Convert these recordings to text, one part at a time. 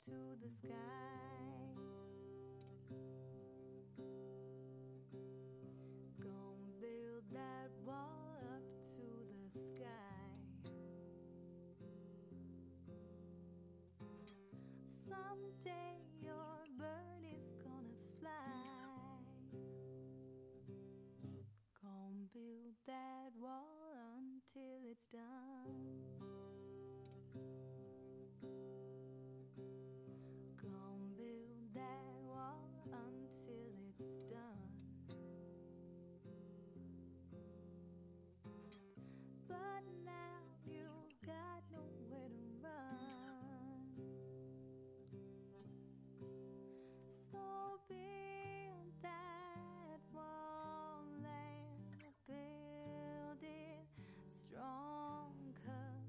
to the sky. Gonna build that wall up to the sky. Someday your bird is gonna fly. Gonna build that wall until it's done. Gonna build that wall until it's done. But now you got nowhere to run. So build that wall and build it strong, 'cause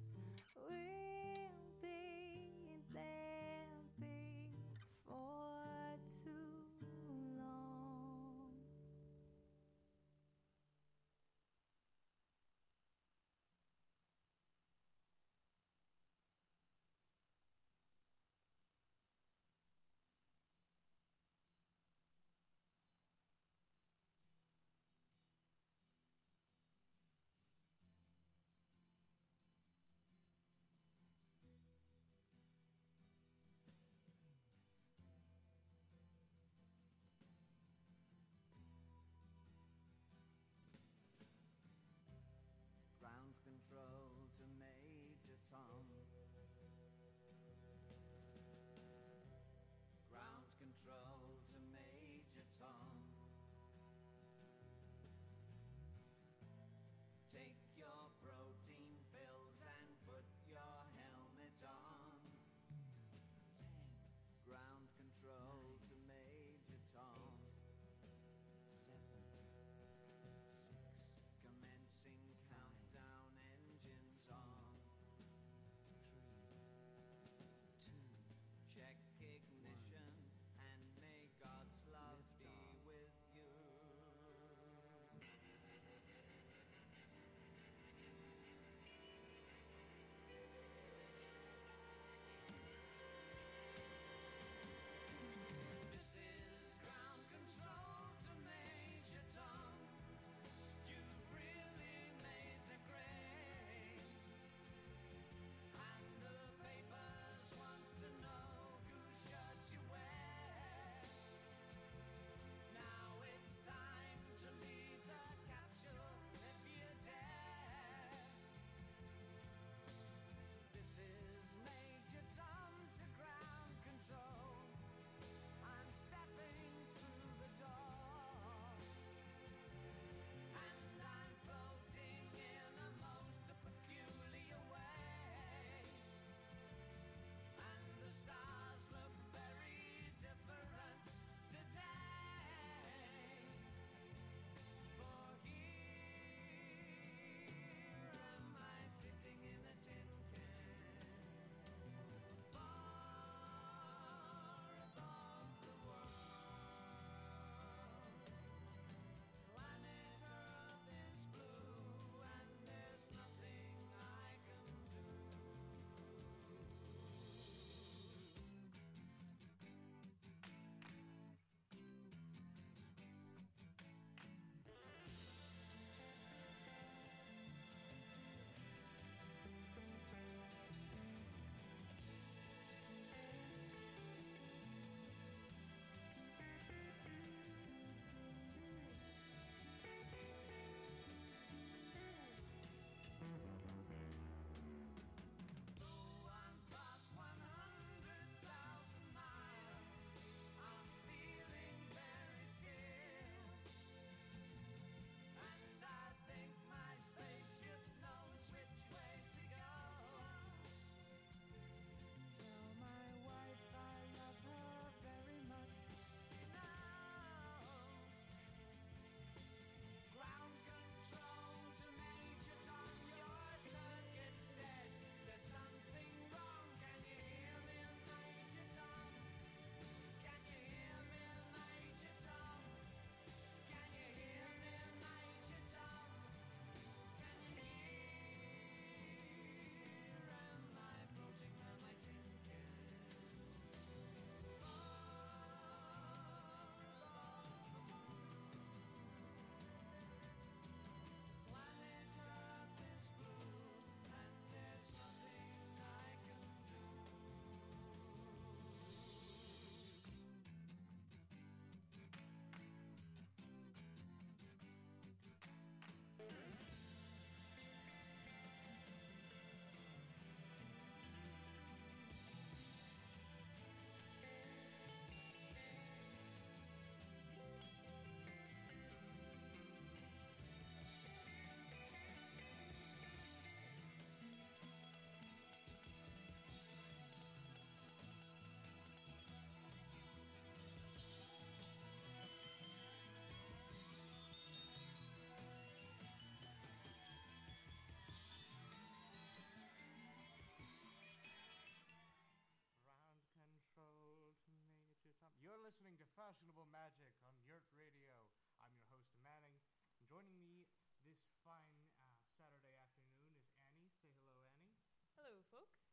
listening to Fashionable Magic on Yurt Radio. I'm your host, Manning. And joining me this fine Saturday afternoon is Annie. Say hello, Annie. Hello, folks.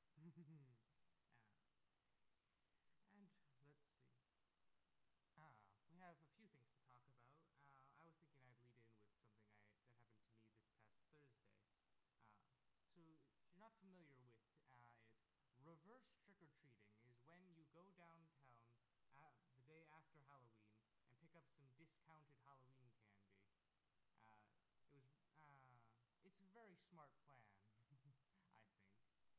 And let's see. We have a few things to talk about. I was thinking I'd lead in with something that happened to me this past Thursday. So, if you're not familiar with it, reverse trick-or-treating is when you go downtown the day after Halloween and pick up some discounted Halloween candy. It's a very smart plan, I think.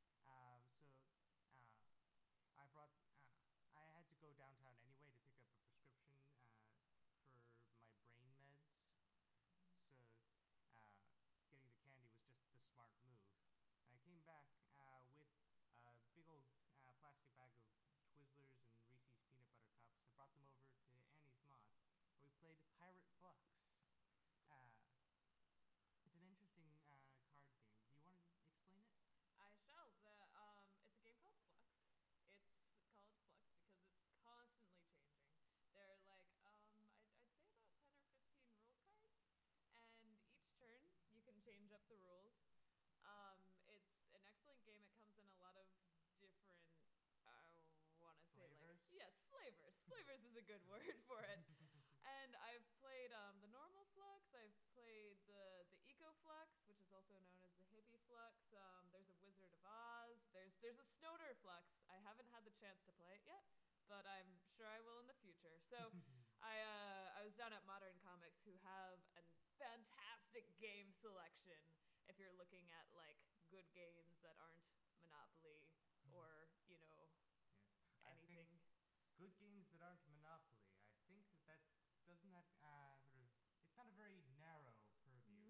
I had to go downtown anyway to pick up a prescription for my brain meds. So, getting the candy was just the smart move. And I came back with a big old plastic bag of Twizzlers and Reese's peanut butter cups. I brought them over to Annie's mod, where we played Pirate Flux. It's an interesting card game. Do you want to explain it? I shall. It's a game called Flux. It's called Flux because it's constantly changing. There are I'd say about 10 or 15 rule cards, and each turn you can change up the rules. It's an excellent game. It comes in a lot of different, I want to say Flavors? flavors. Flavors is a good word for it. And I've played the normal Flux. I've played the Eco Flux, which is also known as the Hippie Flux. There's a Wizard of Oz. There's a Snoder Flux. I haven't had the chance to play it yet, but I'm sure I will in the future. So I was down at Modern Comics, who have a fantastic game selection if you're looking at like good games that aren't Monopoly or, Yes. anything. Good games that aren't Monopoly. I think that doesn't that it's not a very narrow purview.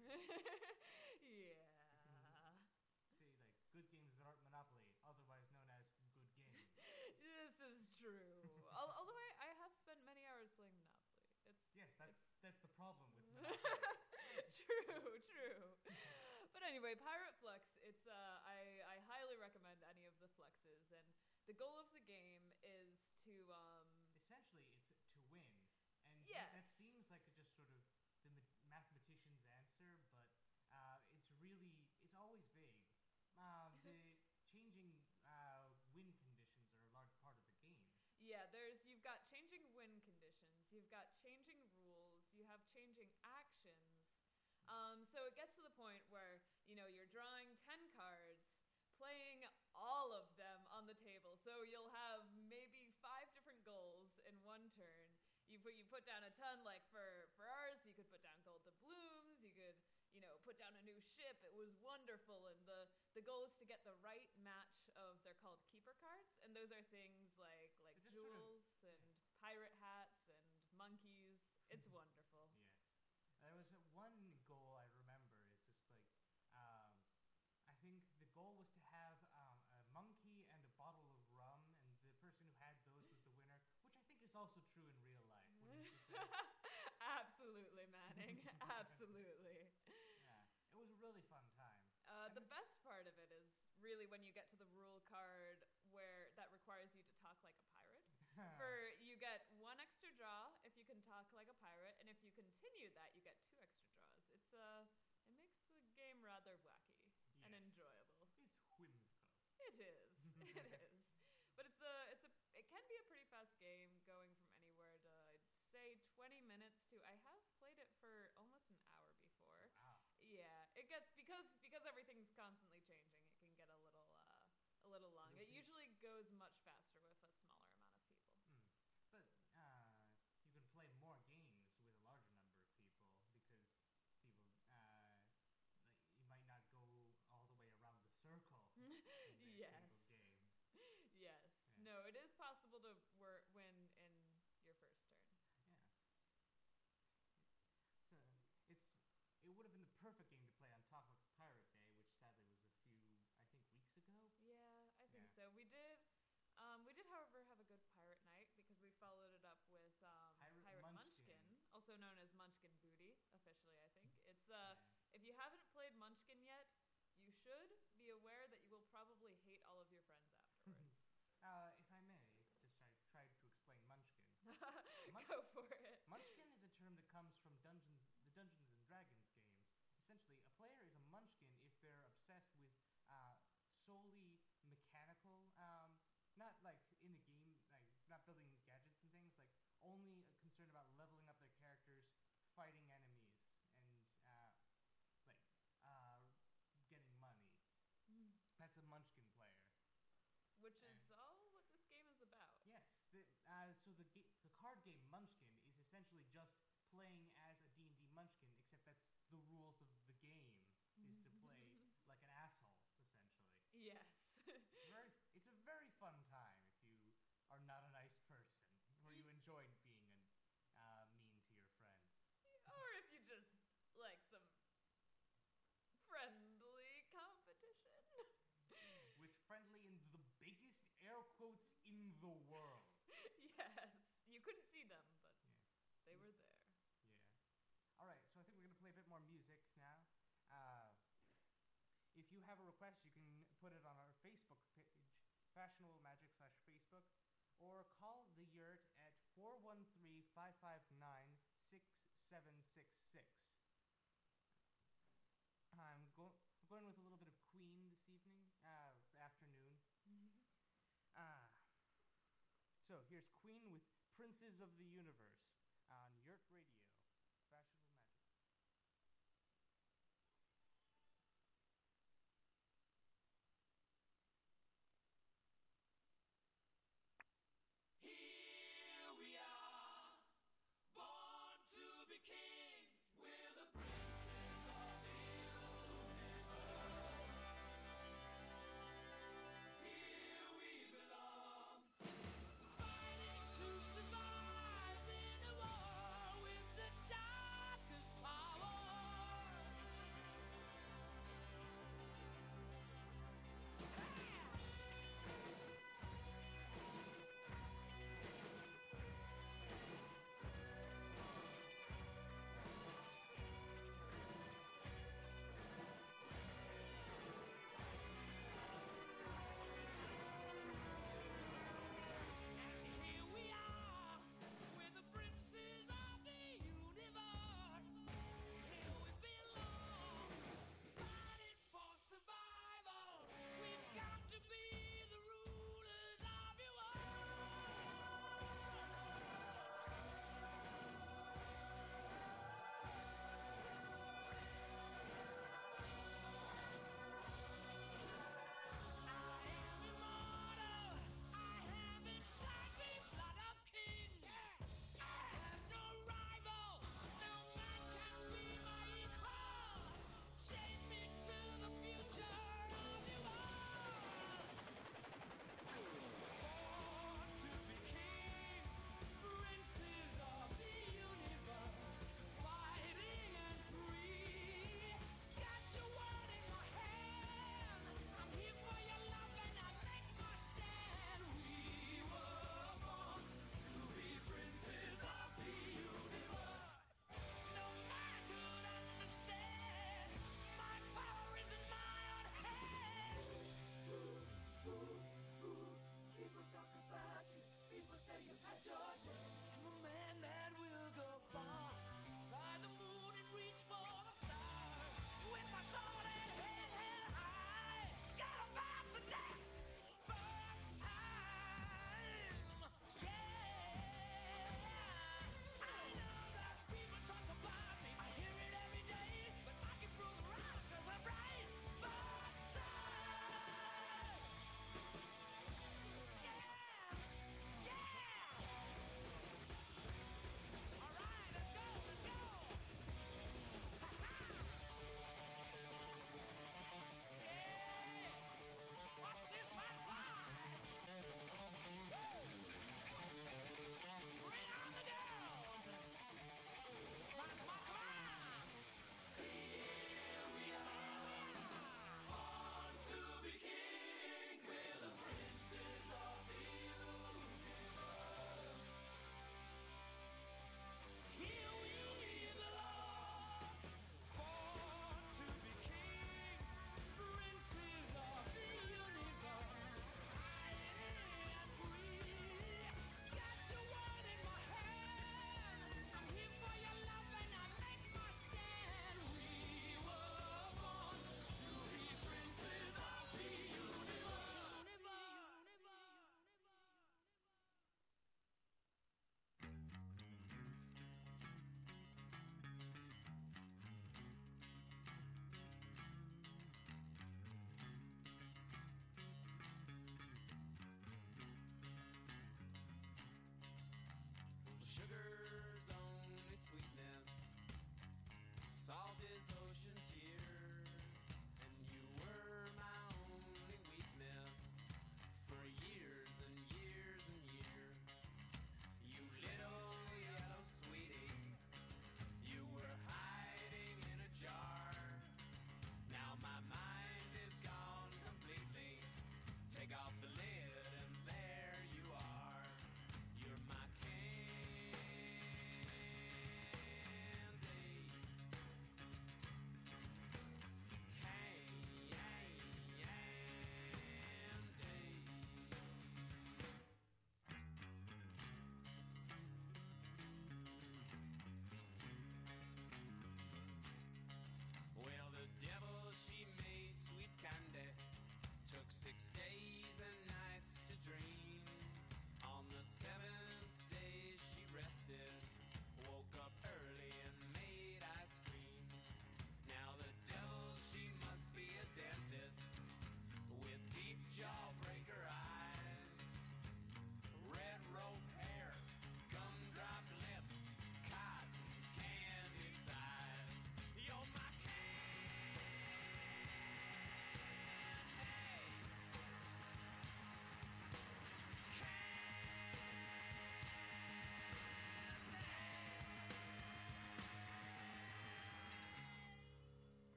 Yeah. See, like good games that aren't Monopoly, otherwise known as good games. This is true. Although I have spent many hours playing Monopoly. That's the problem with Monopoly. True. But anyway, Pirate Flux, it's I highly recommend any of the fluxes, and the goal of the game is to Essentially, it's to win. And Yes. that seems like just sort of the mathematician's answer, but it's always vague. The changing win conditions are a large part of the game. Yeah, you've got changing win conditions, you've got changing rules, you have changing actions. So it gets to the point where, you're drawing 10 cards, playing all of them on the table. So you'll have maybe 5 different goals in one turn. You put down a ton, like for ours, you could put down gold doubloons, you could, put down a new ship. It was wonderful, and the goal is to get the right match of, they're called keeper cards, and those are things like jewels and pirate hats and monkeys. It's wonderful. Yes. There was one goal I remember is just like, I think the goal was to have a monkey and a bottle of rum, and the person who had those was the winner, which I think is also true in real life. Wouldn't you say? Absolutely, Manning. Absolutely. Yeah, it was a really fun time. The best part of it is really when you get to the rule card where that requires you to talk like a pirate. You get 1 extra draw if you can talk like a pirate, and if you continue that, you get 2 extra draws. It makes the game rather wacky and Yes. enjoyable. It's whimsical. It is. It is. But it can be a pretty fast game, going from anywhere to, I'd say, 20 minutes to, I have played it for almost an hour before. Wow. Yeah, it gets, because everything's constantly changing, it can get a little long. It usually goes much faster with a smaller amount of people. But you can play more games with a larger number of people because people, you might not go all the way around the circle in a Yes. single game. Yes. Yeah. No, it is possible to win in your first turn. Yeah. So it would have been the perfect game to play on top of Pirate Day, which sadly was a few, I think, weeks ago. Yeah, I think Yeah. so. We did, however, have a good pirate night because we followed it up with Pirate Munchkin, also known as Munchkin Booty, officially, I think. It's If you haven't played Munchkin yet, you should be aware that you will probably hate all of your friends afterwards. If I may, just try to explain Munchkin. Go for it. Munchkin is a term that comes from the Dungeons and Dragons games. Essentially, a player is a munchkin if they're obsessed with solely mechanical, not like in the game, like not building gadgets and things, like only concerned about leveling up their characters, fighting enemies, and like getting money. That's a munchkin player. Which is all what this game is about. Yes. So the card game Munchkin is essentially just playing as a D&D Munchkin, except that's the rules of the game is to play like an asshole, essentially. Yes. It's a very fun time if you are not a nice person, or you enjoy being mean to your friends. Or if you just like some friendly competition. With friendly in the biggest air quotes in the world. Yes. You couldn't see them, but they were there. Yeah. All right, so I think we're going to play a bit more music now. If you have a request, you can put it on our Facebook page, Fashionable Magic /Facebook, or call the Yurt at 413-559-6766. I'm going with a little bit of Queen this afternoon. So here's Queen with Princes of the Universe on Yurt Radio, Fashionable Magic. Here we are, born to be kings. We're the princes of the universe. Here we belong, fighting to survive in a war with the darkest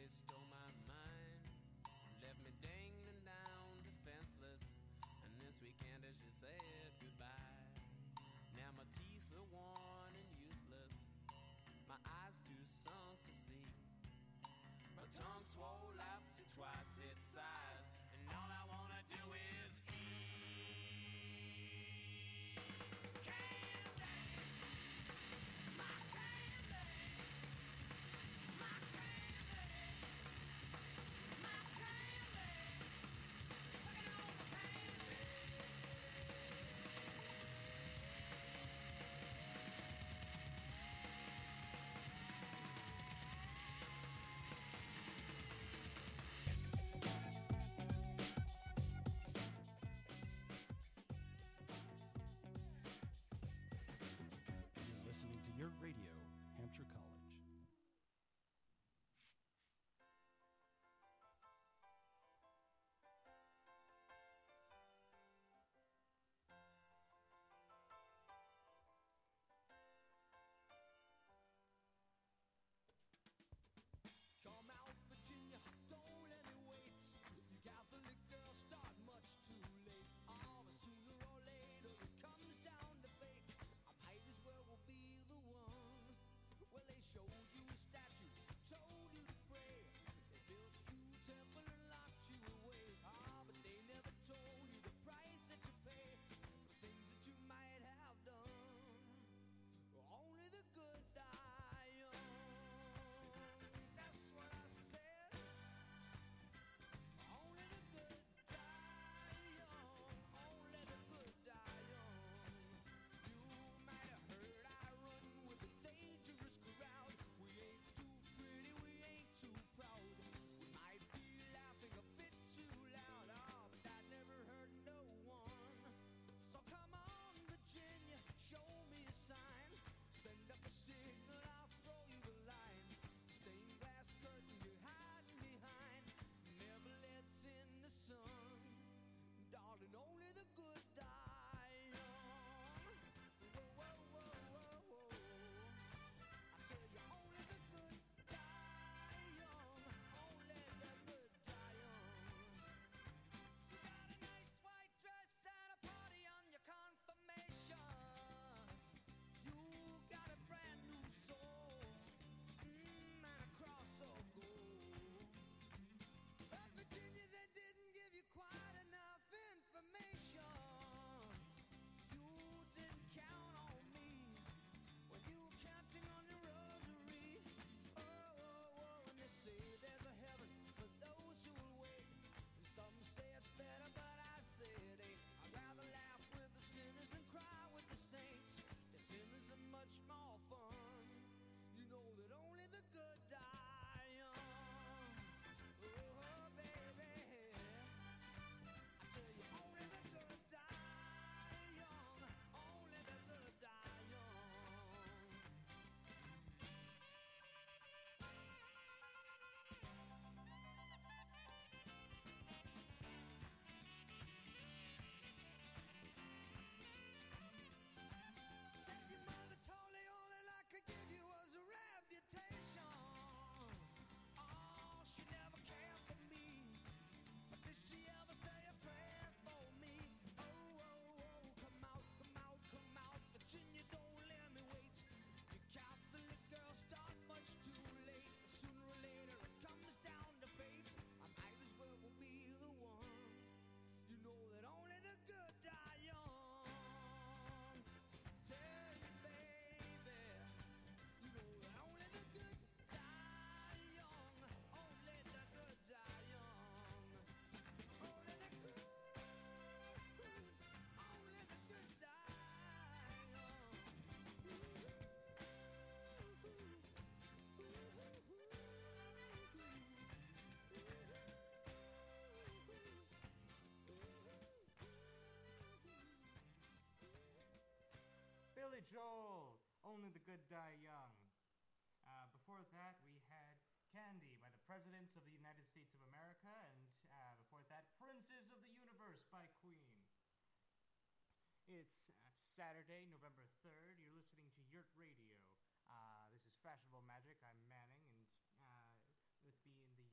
they stole my mind, left me dangling down defenseless. And this weekend as she said goodbye, now my teeth are worn and useless, my eyes too sunk to see, my tongue swole up to twice its size, and all I wanna do is eat candy, my candy, my candy, my candy, sucking on my candy. You're listening to Your Radio, Hampshire College. Come out, Virginia, don't let me wait. You Catholic girls start much too late. Oh, but sooner or later it comes down to fate. I might as well be the one. Well, they showed you a statue, told you to pray. They built you a temple and locked you away. Ah, but they never told you the price that you pay for things that you might have done. Only the good die young. That's what I said. Only the good die young. Only the good die young. You might have heard I run with a dangerous crowd. We ain't too pretty, we ain't too proud. We might be laughing a bit too loud. Oh, but that never hurt no one. So come on, Virginia, show me a sign. Send up a signal, I'll throw you the line. Stained glass curtain you're hiding behind never lets in the sun. Darling, only the good die young. Whoa, whoa, whoa, whoa, whoa. I tell you, only the good die young. Only the good die young. You got a nice white dress and a party on your confirmation. You got a brand new soul, and a cross of gold. But Virginia, they didn't give you quite enough information. You didn't count on me when you were counting on your rosary. Oh, oh, oh, and they say there's a heaven for those who will wait. And some say it's better, but I say it ain't. I'd rather laugh with the sinners than cry with the saints. The sinners are much more fun. You know that only the good die young. Oh, baby. I tell you, only the good die young. Only the good die young. Said your mother told the only I could give you was a reputation. Oh, she never cared for me. But did she ever say a prayer for me? Oh, oh, oh, come out, come out, come out. Virginia, don't let me wait. You Catholic girls start much too late. Sooner or later it comes down to fate. I might as well be the one. You know that only the good die young. Tell you, baby. You know that only the good die young. Only the good die young. Only the good. Only the good die young. Billy Joel, Only the Good Die Young. Before that, we had Candy by the Presidents of the United States of America, and before that, Princes of the Universe by Queen. It's Saturday, November 3rd. You're listening to Yurt Radio. This is Fashionable Magic. I'm Manning, and with me in the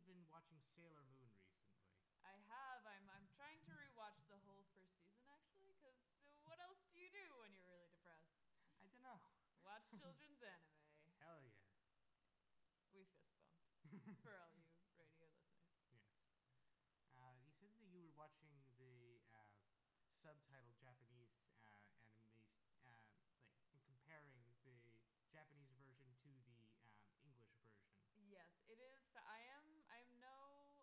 been watching Sailor Moon recently. I have. I'm trying to rewatch the whole first season actually, because what else do you do when you're really depressed? I don't know. Watch children's anime. Hell yeah. We fist bumped for all you radio listeners. Yes. You said that you were watching the subtitled Japanese animation, like and comparing the Japanese version to the English version. Yes, it is. I am no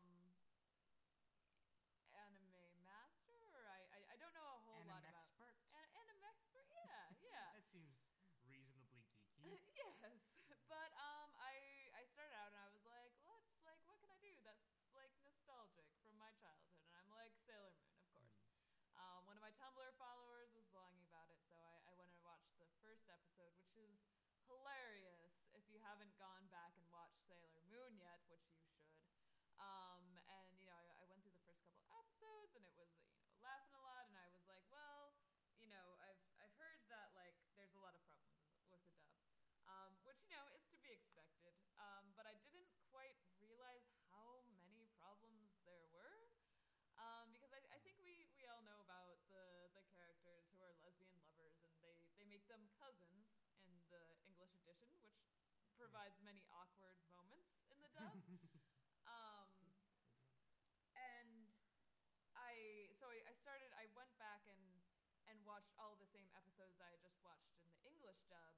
anime master, or I don't know a whole lot about expert? anime expert. Yeah, yeah. That seems reasonably geeky. Yes, but I started out and I was like, what can I do that's like nostalgic from my childhood? And I'm like Sailor Moon, of course. One of my Tumblr followers was blogging about it, so I went and watched the first episode, which is hilarious if you haven't gone back and watched Sailor Moon yet, which you should. And I went through the first couple episodes, and it was laughing a lot, and I was like, well, I've heard that like there's a lot of problems with the dub, which is to be expected. But I didn't quite realize how many problems there were. Because I think we all know about the characters who are lesbian lovers, and they make them cousins in the English edition, which provides many awkward moments in the dub. And I went back and watched all the same episodes I had just watched in the English dub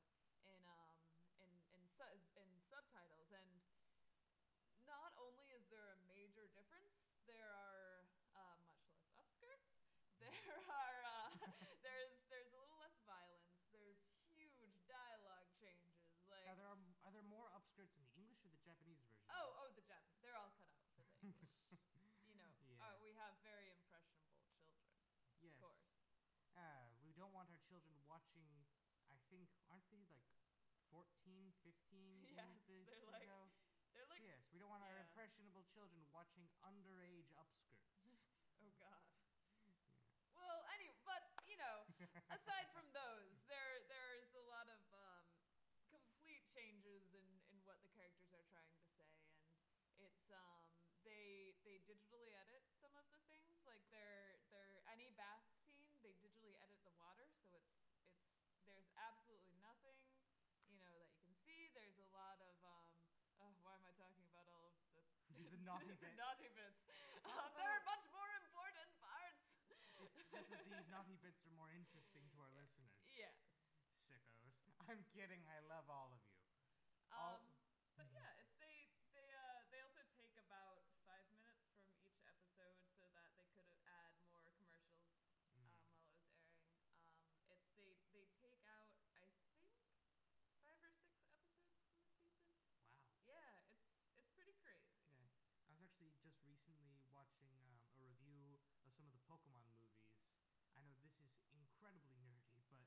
in subtitles, and not only is there a major difference, there are much less upskirts. There are there's a little less violence. There's huge dialogue changes. Like, Now, are there more upskirts in the English or the Japanese version? the Japanese. They're all cut out for the English. Yeah. We have very impressionable children. Yes. Of course. We don't want our children watching. I think aren't they like 14, 15? Yes, in this they're like show? they're like Yes, we don't want our yeah. impressionable children watching underage upskirts. oh god. Well, but aside from those, there's a lot of complete changes in what the characters are trying to say, and it's they digitally edit some of the things, like their any bath scene they digitally edit the water, so it's there's absolutely nothing that you can see. There's a lot of why am I talking about all of The naughty bits. naughty bits. There are much more important parts. It's just that these naughty bits are more interesting to our listeners. Yes. Sickos. I'm kidding. I love all of you. But yeah, they also take about 5 minutes from each episode so that they could add more commercials while it was airing. They take out I think 5 or 6 episodes from the season. Wow. Yeah, it's pretty crazy. Yeah. I was actually just recently watching a review of some of the Pokemon movies. I know this is incredibly nerdy, but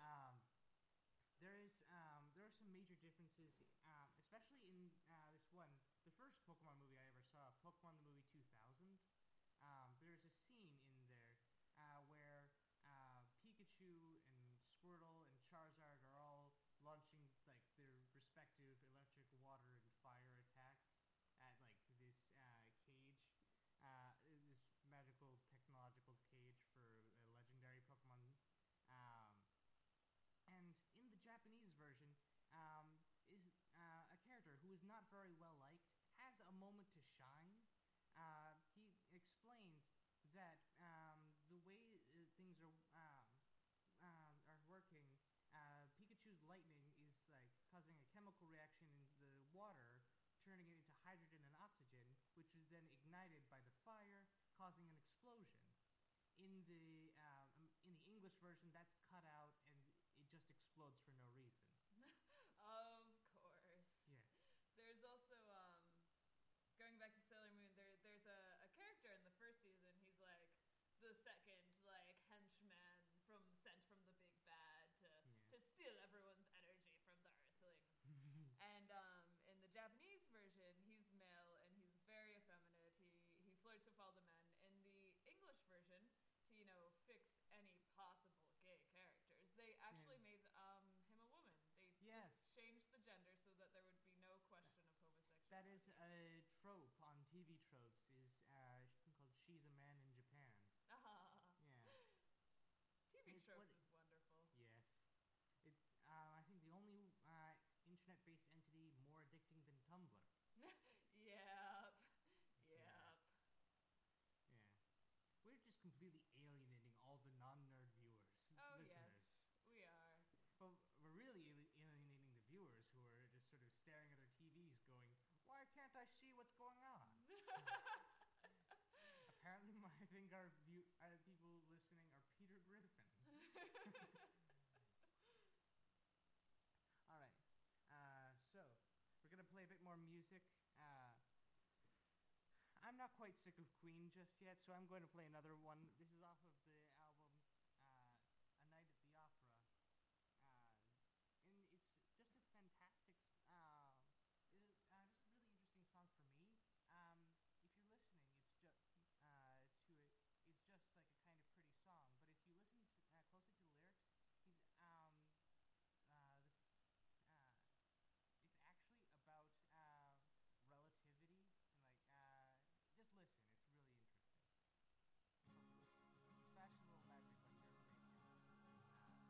there are some major differences, especially in this one. The first Pokemon movie I ever saw, Pokemon the movie 2000. There's a scene in there where Pikachu and Squirtle and Charizard are all launching like their respective electric, water, and fire attacks at like this cage, this magical technological cage for a legendary Pokemon. And in the Japanese version, is a character who is not very well liked has a moment to shine. He explains that the way things are working, Pikachu's lightning is like causing a chemical reaction in the water, turning it into hydrogen and oxygen, which is then ignited by the fire, causing an explosion. In the English version, that's cut out and it just explodes for no reason. Of course. Yes. There's also going back to Sailor Moon. There's a character in the first season. He's like the second like henchman sent from the big bad to steal everyone's energy from the Earthlings. And in the Japanese version, he's male and he's very effeminate. He flirts with all the men. In the English version, to fix any possible gay characters, they actually made him a woman. They just changed the gender so that there would be no question of homosexuality. That is a trope on TV tropes is called "She's a Man in Japan." Yeah. TV It's tropes what- is wonderful. Yes. It's I think the only internet-based entity more addicting than Tumblr. Yep. Yeah. We're just completely alienating all the non-nerd viewers, Oh listeners. yes, we are. But we're really alienating the viewers who are just sort of staring at their TVs going, why can't I see what's going on? Apparently, I think our people listening are Peter Griffin. All right. So we're gonna play a bit more music. I'm not quite sick of Queen just yet, so I'm going to play another one. This is off of the album A Night at the Opera, and it's just a fantastic, just a really interesting song for me. If you're listening, it's just to it. It's just like a kind of pretty song, but if you listen closely to the lyrics, he's it's actually about relativity and like just listen. It's really interesting. Fashionable magic like your radio.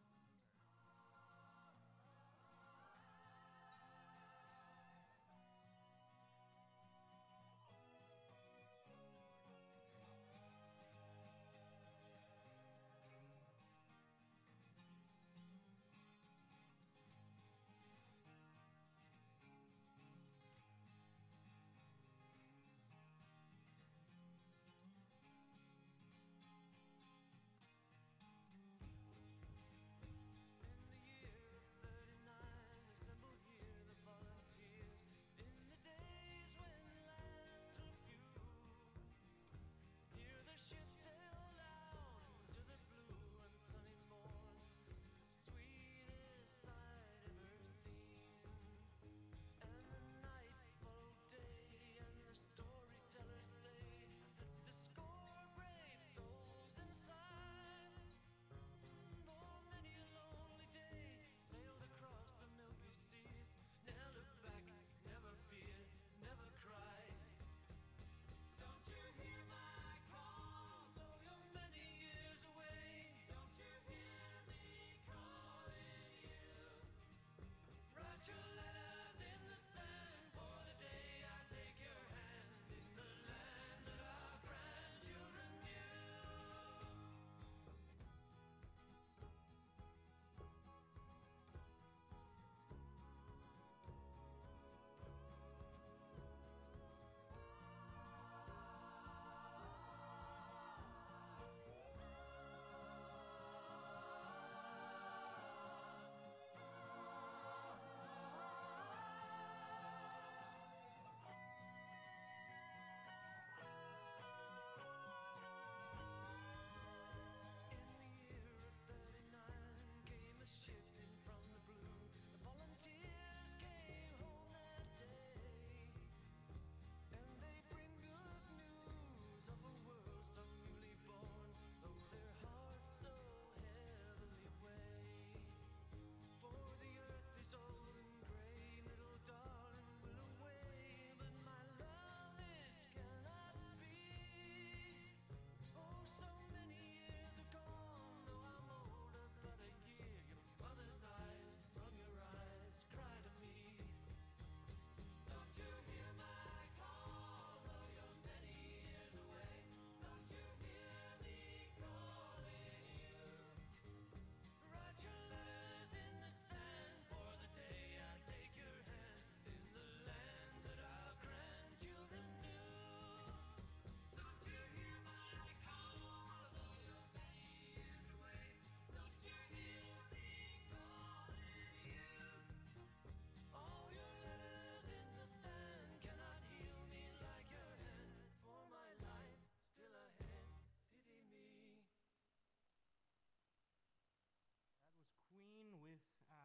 Queen with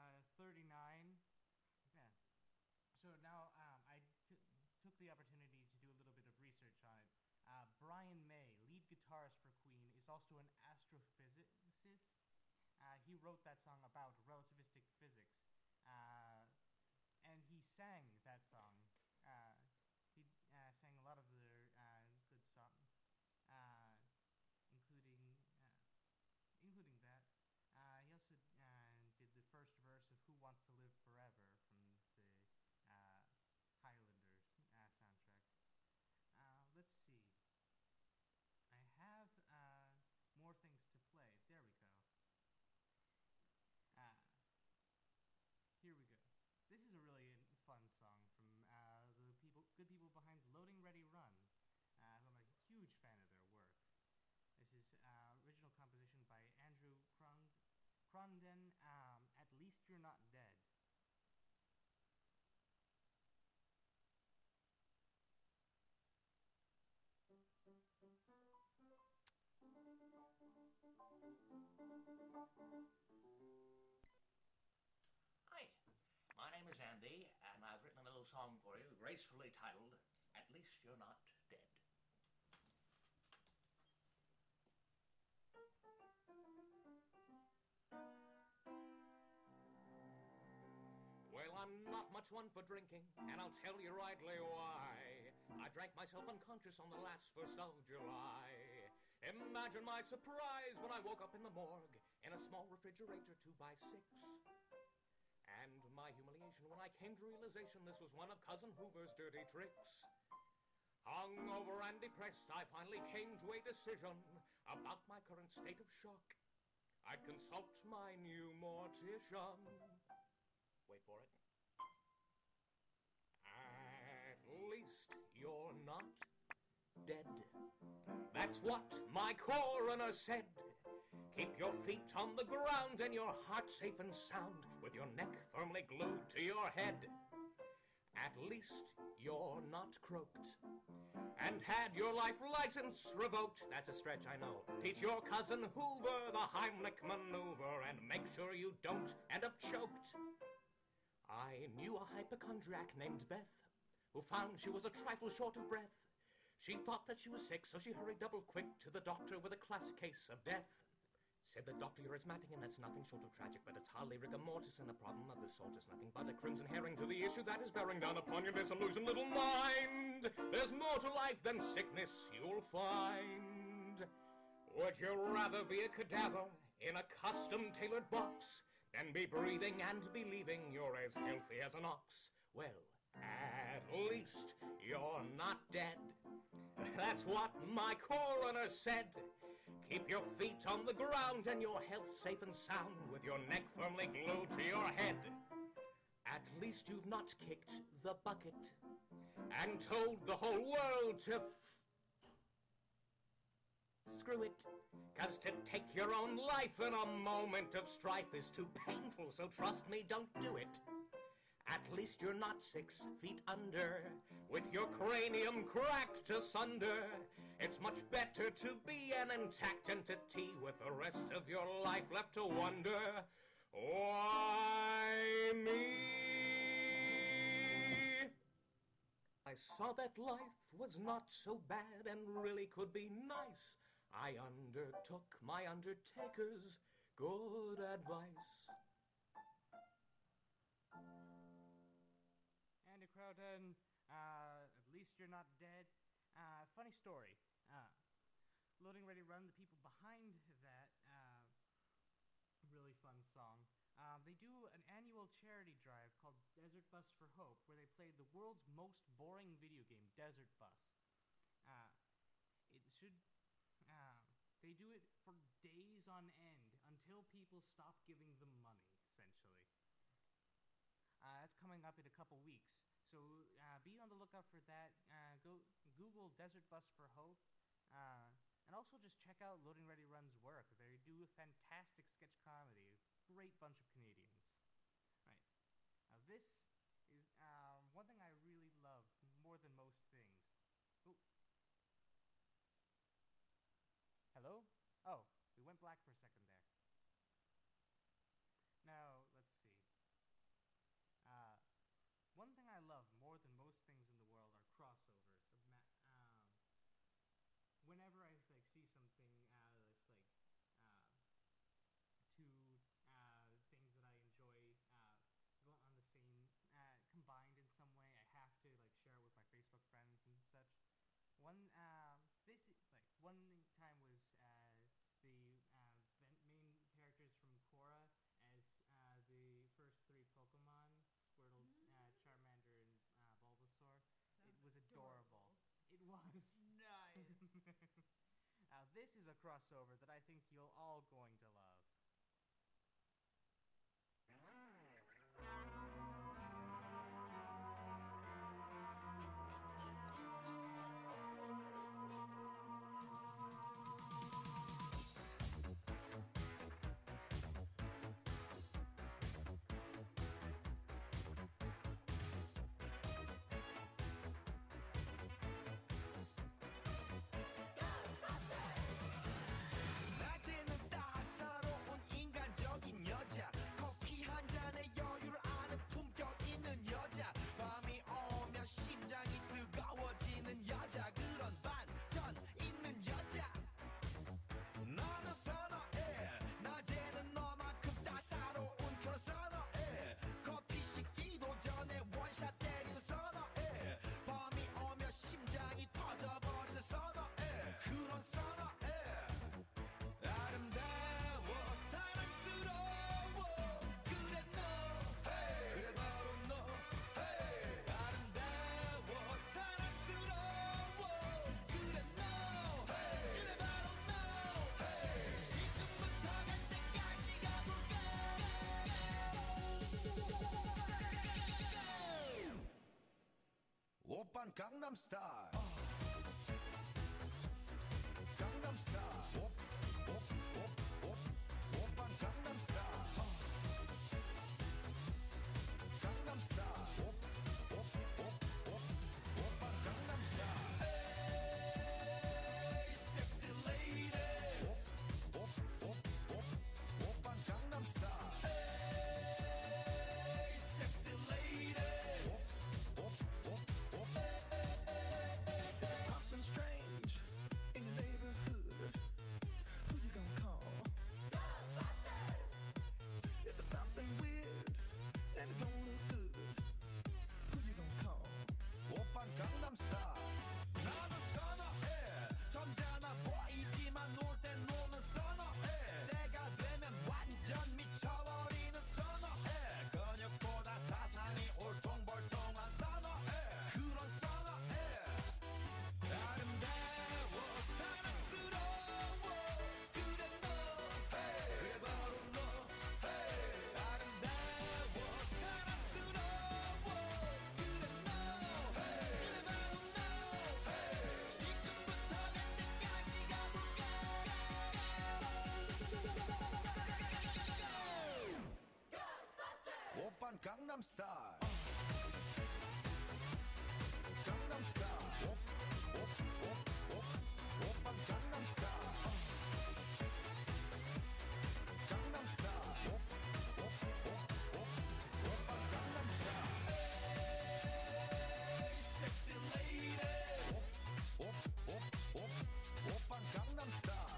39. Yeah. So now I took the opportunity to do a little bit of research on it. Brian May, lead guitarist for Queen, is also an astrophysicist. He wrote that song about relativistic physics, and he sang that song. fun song from the good people behind Loading Ready Run, who I'm a huge fan of their work. This is original composition by Andrew Crondon, At Least You're Not Dead. Hi, my name is Andy, and I've written a little song for you, gracefully titled, At Least You're Not Dead. Well, I'm not much one for drinking, and I'll tell you rightly why. I drank myself unconscious on the last 1st of July. Imagine my surprise when I woke up in the morgue in a small refrigerator 2x6. And my humiliation when I came to realization this was one of Cousin Hoover's dirty tricks. Hungover and depressed, I finally came to a decision about my current state of shock. I'd consult my new mortician. Wait for it. At least you're not dead. That's what my coroner said. Keep your feet on the ground and your heart safe and sound, with your neck firmly glued to your head. At least you're not croaked and had your life license revoked. That's a stretch, I know. Teach your cousin Hoover the Heimlich maneuver and make sure you don't end up choked. I knew a hypochondriac named Beth who found she was a trifle short of breath. She thought that she was sick, so she hurried double quick to the doctor with a classic case of death. Said the doctor, you're asthmatic, and that's nothing short of tragic, but it's hardly rigor mortis, and a problem of this sort is nothing but a crimson herring to the issue that is bearing down upon your disillusioned little mind. There's more to life than sickness, you'll find. Would you rather be a cadaver in a custom-tailored box than be breathing and believing you're as healthy as an ox? Well, at least you're not dead. That's what my coroner said. Keep your feet on the ground and your health safe and sound, with your neck firmly glued to your head. At least you've not kicked the bucket and told the whole world to screw it. 'Cause to take your own life in a moment of strife is too painful, so trust me, don't do it. At least you're not 6 feet under, with your cranium cracked asunder. It's much better to be an intact entity with the rest of your life left to wonder, why me? I saw that life was not so bad and really could be nice. I undertook my undertaker's good advice. Andy Crowden, At Least You're Not Dead. Funny story. Loading Ready Run, the people behind that really fun song, they do an annual charity drive called Desert Bus for Hope, where they play the world's most boring video game, Desert Bus. They do it for days on end until people stop giving them money, essentially. That's coming up in a couple weeks. So be on the lookout for that. Go Google Desert Bus for Hope. And also just check out Loading Ready Run's work. They do a fantastic sketch comedy. Great bunch of Canadians. Right. Now this is one thing I really love more than most things. Oh. Hello? Oh, we went black for a second there. Now, let's see. One thing I love more than most things in the world are crossovers. Whenever I see something that's two things that I enjoy go on the same combined in some way, I have to share it with my Facebook friends and such. One time was the main characters from Korra as the first 3 Pokemon, Squirtle, Charmander, and Bulbasaur. It was adorable. It was. Nice. Now this is a crossover that I think you're all going to love. Gangnam Style. Gangnam Style. Op, op, op, op, Oppan Gangnam Style. Gangnam Style. Op, op, op, op, Oppan Gangnam Style. Hey, sexy lady. Op, op, op, op, Oppan Gangnam Style. Hey, sexy lady. Op, op, op, op. Something strange in your neighborhood. Who you gonna call? Ghostbusters! If there's something weird and it don't look good, who you gonna call? 오빤 강남 스타일. 나는 선어해. 점잖아 보이지만 놀 땐 노는 선어해. 내가 되면 완전 미쳐버리는 선어해. 근육보다 사상이 올통벌통한 선어해. 그런 선어해. 아름다워 사랑스러워 그래 너 hey. 그게 바로 너 hey. 아름다워 사랑스러워 그래 너 hey. 그게 바로 너 hey. 지금부터 갈 때까지 가볼까 오빤 강남 스타일 강남 스타일 옵, 옵, 옵, 옵, 오빤 강남 스타일 강남 스타일 옵, 옵, 옵, 옵, 오빤 강남 스타일 Hey, sexy lady 옵, 옵, 옵, 옵, 오빤 강남 스타일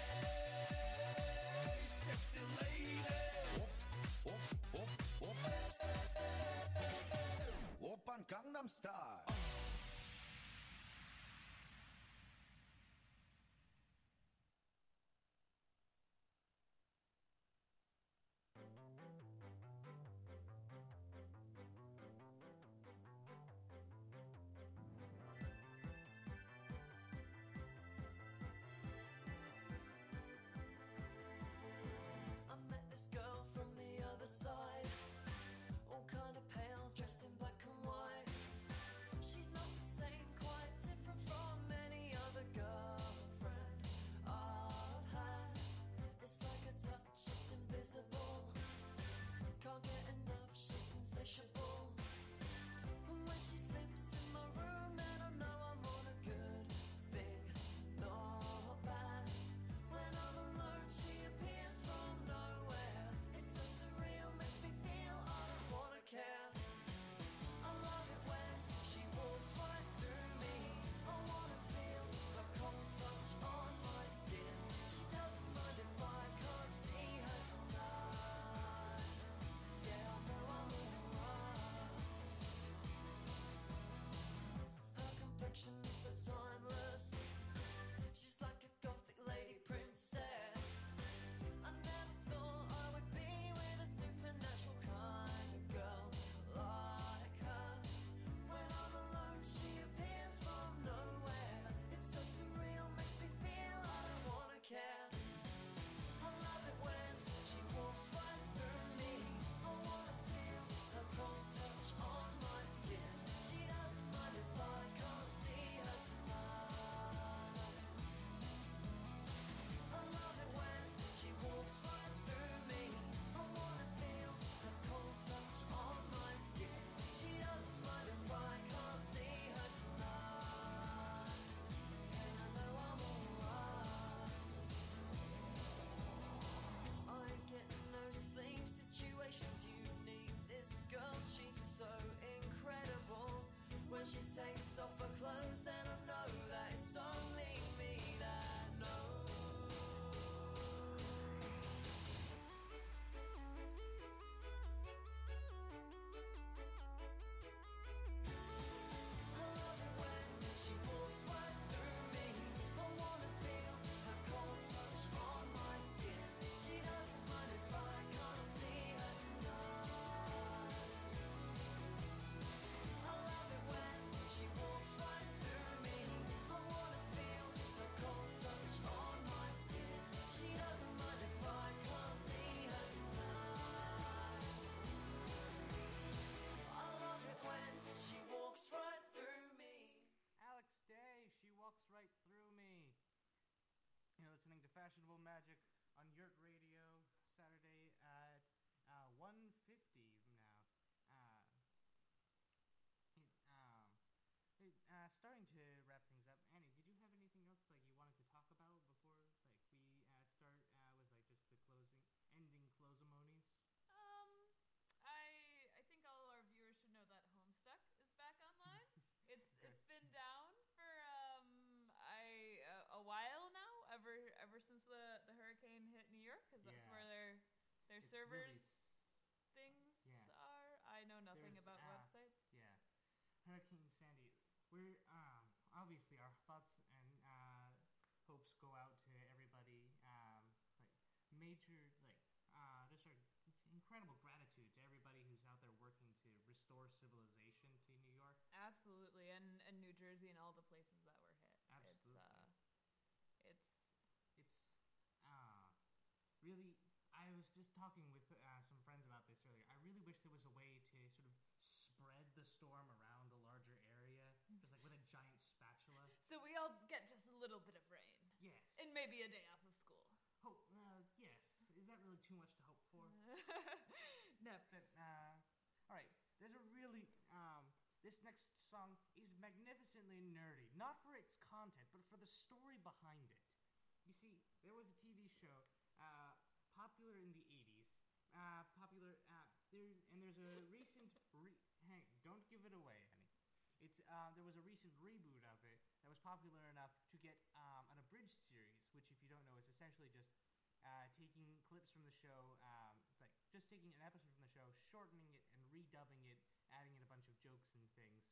Hey, sexy lady 옵, 옵, 옵, 옵, 오빤 강남 스타일 I met this girl from the other side, all kind of pale, dressed in black and white. Fashionable Magic on Yurt Radio, Saturday at 1:50 now. Starting to wrap things up. Annie, did you have anything else like you wanted to talk about before we start with like just the ending closemonies? I think all our viewers should know that Homestuck is back online. It's been down for a while now, ever since the hurricane hit New York, because that's where their It's servers really- things Yeah. are. I know nothing There's, about websites. Yeah, Hurricane Sandy. We're obviously our thoughts and hopes go out to everybody. Like major, like just our incredible gratitude to everybody who's out there working to restore civilization to New York. Absolutely, and New Jersey and all the places that were hit. Absolutely. It's It's really. I was just talking with some friends about this earlier. I really wish there was a way to sort of spread the storm around a larger area, just like with a giant spatula. so we all get just a little bit of rain Yes. and maybe a day off of school. Hope. Yes. Is that really too much to hope for? No. But all right. There's a really this next song is magnificently nerdy, not for its content, but for the story behind it. You see, there was a TV show popular in the 80s. There's a recent don't give it away, Annie. It's there was a recent reboot of it that was popular enough to get an abridged series, which, if you don't know, is essentially just taking clips from the show, like just taking an episode from the show, shortening it and redubbing it, adding in a bunch of jokes and things.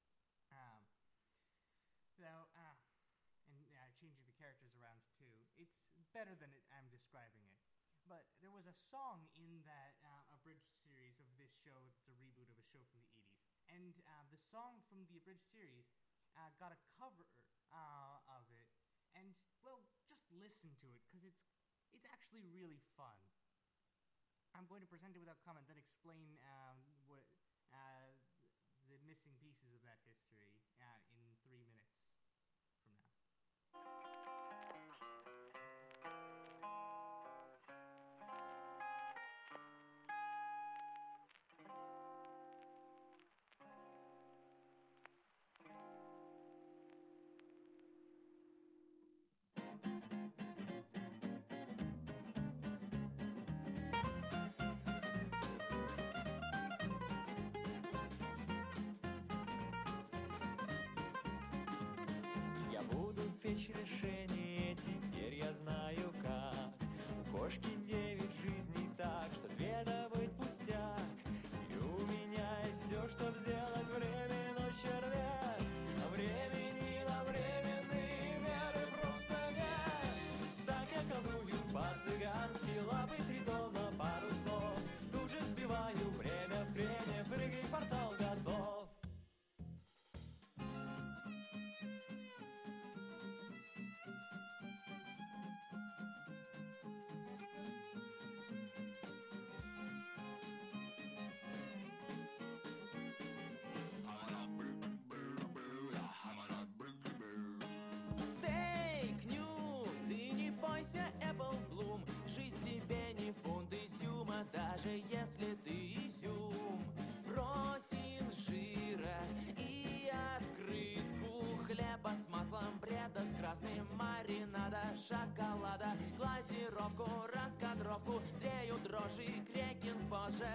Changing the characters around too. It's better than I'm describing it. But there was a song in that abridged series of this show. It's a reboot of a show from the 80s. And the song from the abridged series got a cover of it. And, well, just listen to it, because it's actually really fun. I'm going to present it without comment, then explain what the missing pieces of that history in 3 minutes from now. Я буду печь решение, теперь я знаю как. У кошки 9 жизней, так что 2 добыть пустяк. И у меня есть все, чтоб сделать временно червяк. А времени на временные меры просто нет. Так я колдую по-цыгански, лапы 3 тонна, пару слов. Тут же сбиваю время в креме, прыгай, портал готов. Стейк, ню, ты не бойся, Apple Bloom. Жизнь тебе не фунт изюма, даже если ты изюм. Просин жира и открытку хлеба с маслом, бреда с красным маринада, шоколада, глазировку, раскадровку, зреют дрожжи, крекин позже.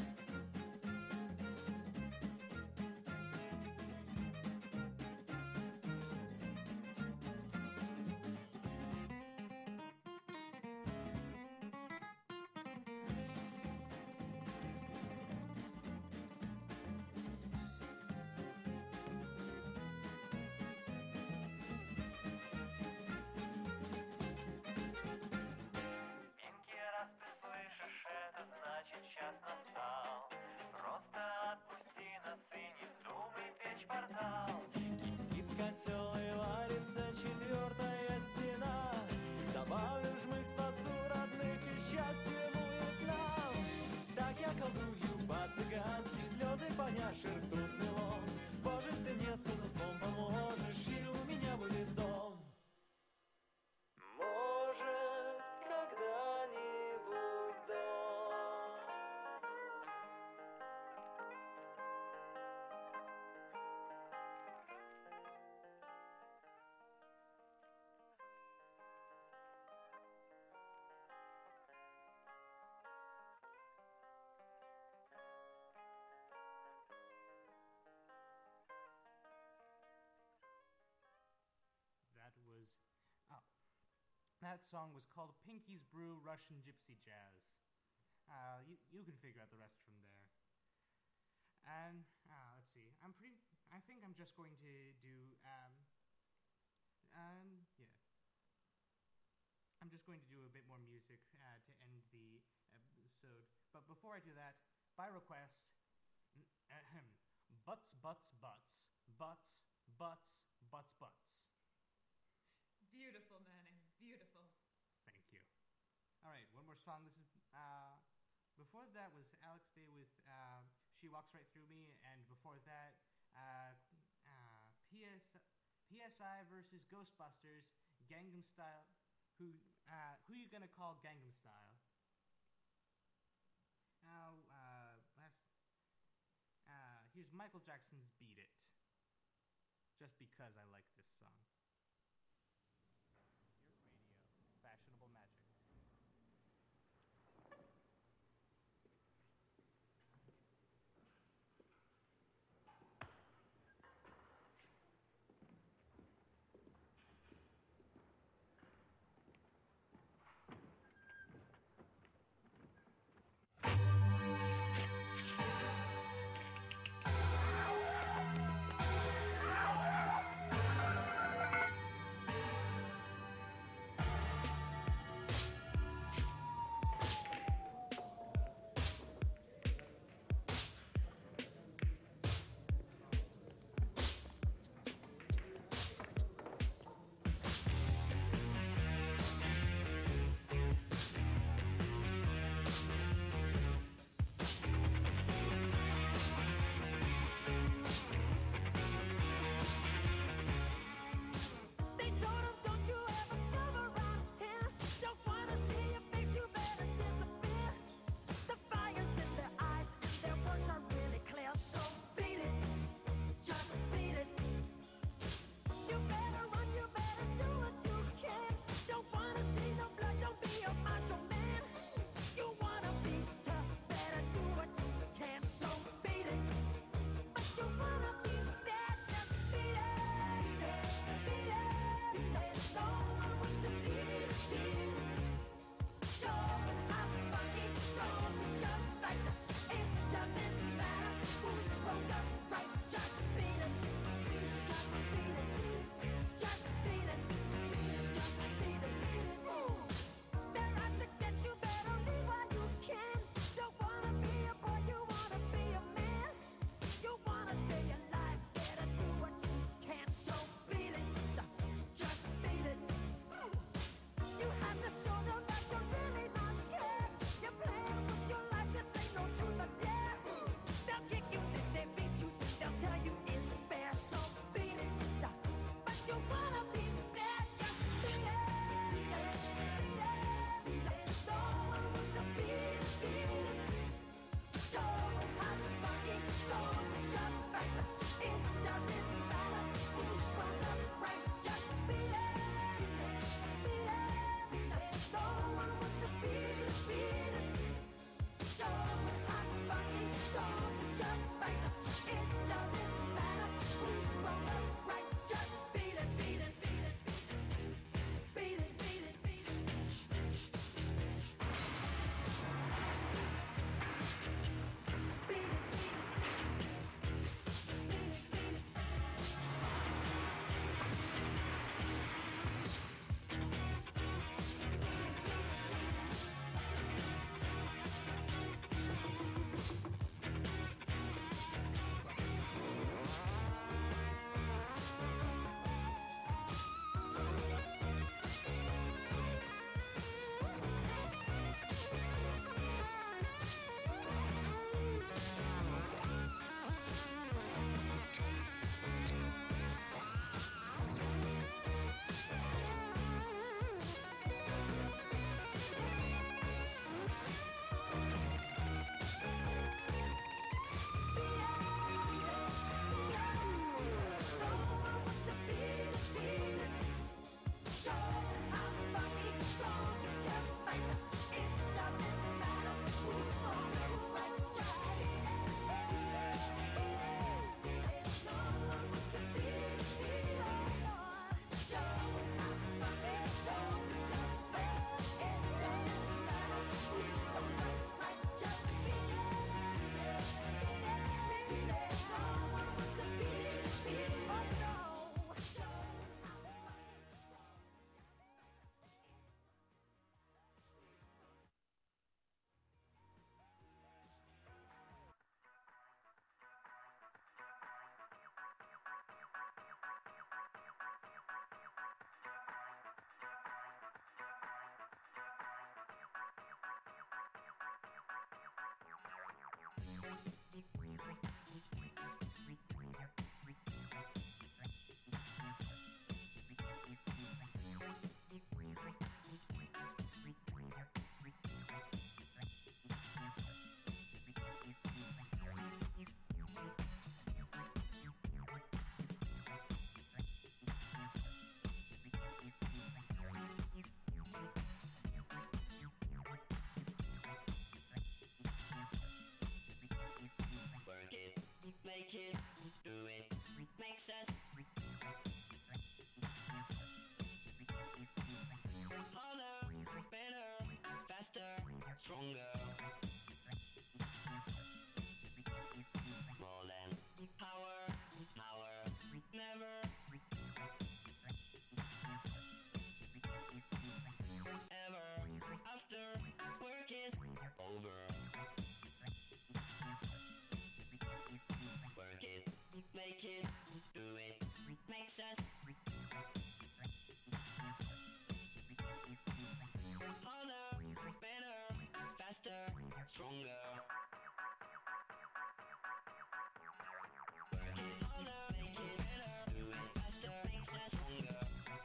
Минки, раз ты слышишь, это значит час настал. Просто отпусти нас и не вздумай печь портал. Кипит котел и варится 4-я стена. Добавлю жмых, спасу родных, и счастье будет нам. Так я колдую по-цыгански, слезы поняши ртут мелом. Боже, ты мне с колдовством поможешь, и у меня будет дом. Может that song was called Pinky's Brew Russian Gypsy Jazz. You can figure out the rest from there. And let's see. I think I'm just going to do yeah. I'm just going to do a bit more music to end the episode. But before I do that, by request, butts, butts, butts, butts, butts, butts, butts. Beautiful, Manning. Beautiful. Thank you. All right, one more song. This is before that was Alex Day with "She Walks Right Through Me," and before that, PSI versus Ghostbusters, Gangnam Style. Who you gonna call Gangnam Style? Now, here's Michael Jackson's "Beat It," just because I like this song. Your radio, fashionable magic. stronger. More than power, never. Ever after work is over. Work it, make it, do it, makes us harder, better, faster, stronger. Work it harder, make it better, do it faster, makes us stronger.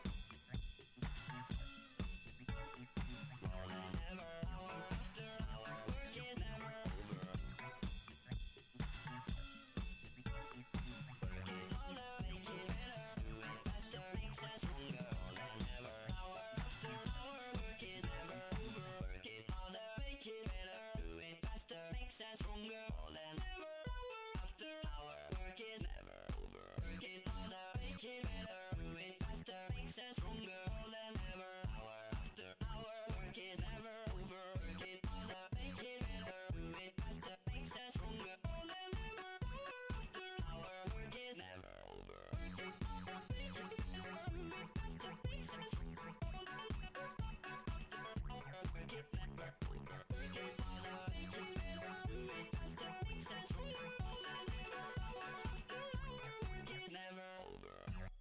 More than ever, hour after hour, work is never over. Work it harder, make it better, do it faster, makes us stronger. More than ever, hour after hour, work is never over. Work it harder, make it better, do it faster, makes us stronger. More than ever, hour after hour, work is never over. Work it harder, make it better, do it faster, makes us stronger. More than ever, hour after hour, work is never over. Work it harder, make it better, do it faster, makes us stronger. More than ever, hour after hour, work is never over. Work it harder, make it better, do it faster, makes us stronger. More than ever, hour after hour, work is never over. Work it harder, make it better, do it faster, makes us stronger. More than ever, hour after hour, work is never over.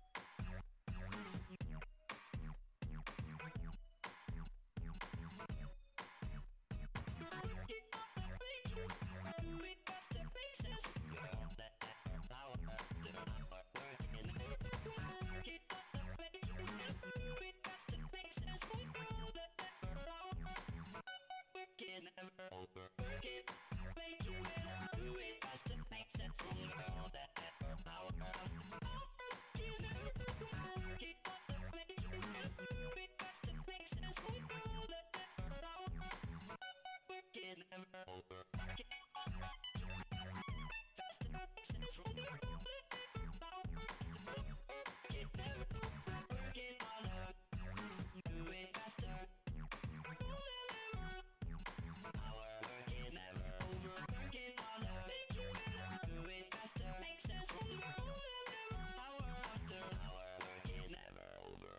Never over. Work it, make it better, do it faster, makes it stronger. All that ever power is never over. Work it harder, make it better, do it faster, makes it stronger. All that ever power work is never over. Work it harder, faster, makes it stronger. All that ever power work is never over. Work it harder, do it faster. All that ever our work is never over. Work it harder, make it better, do it faster, makes us stronger. More than ever, hour after hour, work is never over.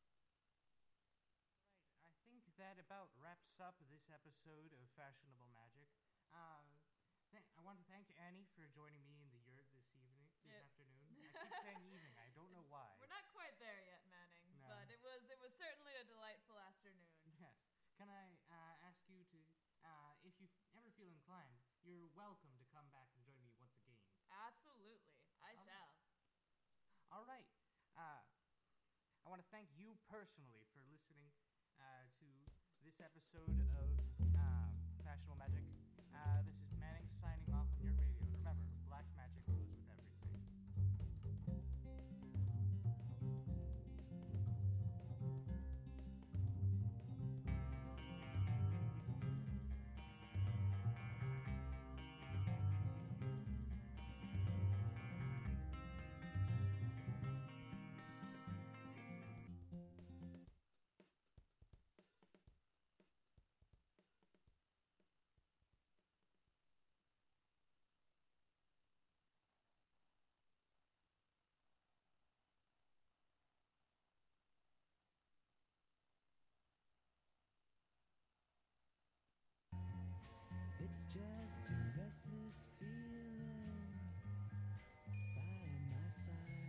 I think that about wraps up this episode of Fashionable Magic. I want to thank Annie for joining me in the yurt this Yep. afternoon. I keep saying evening. I don't know why. We're not quite there yet, Manning, No. but it was certainly a delightful afternoon. Yes. Can I ask you to, if you ever feel inclined, you're welcome to come back and join me once again. Absolutely, I All shall. All right. I want to thank you personally for listening to this episode of Fashionable Magic. This is Manning signing off.